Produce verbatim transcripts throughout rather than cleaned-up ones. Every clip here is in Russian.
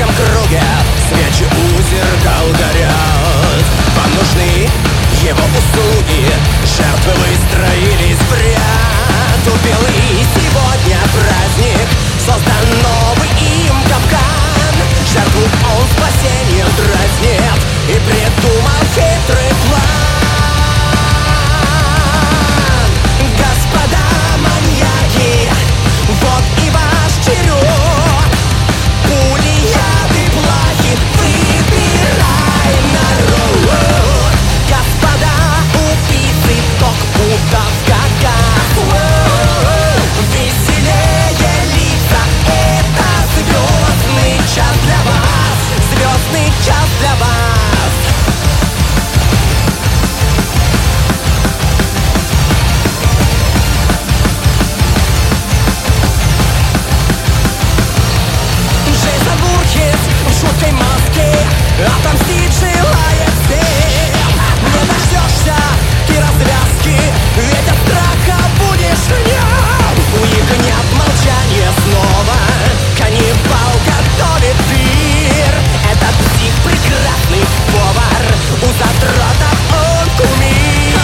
узком круге свечи у зеркал горят. Вам нужны его услуги, жертвы выстроились в ряд. Убелый сегодня праздник, создан новый им капкан. Жертву он спасением дразнит и придумал хитрый план. Господа маньяки, вот и ваш черед. Пули, яды, плахи, выбирай народ. Господа убийцы, ток путов каках. Веселее лица, это звездный час для вас. Звездный час для вас. Джейсон Бургес в жуткой маске отомстить желает всем. Не дождешься ты развязки, ведь от страха будешь в нем. У них нет молчания снова, каннибал готовит пир. Этот псих прекрасный повар, у задротов он кумир.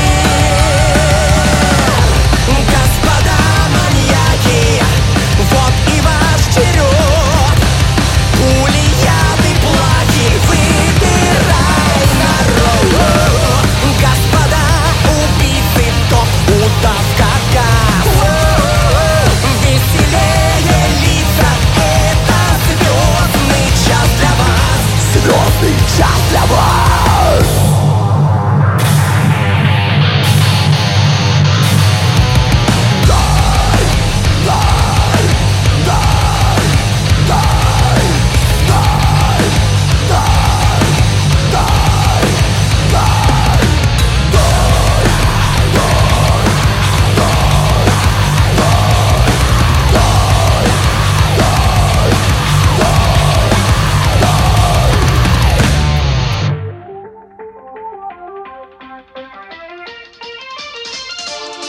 Господа маньяки, вот и ваш черед. Пули, яды, плахи, выбирай народ. Господа убийцы, топ путов каках. Веселее лица, это звездный час для вас. Звездный час для вас.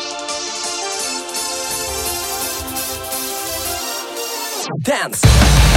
Dance.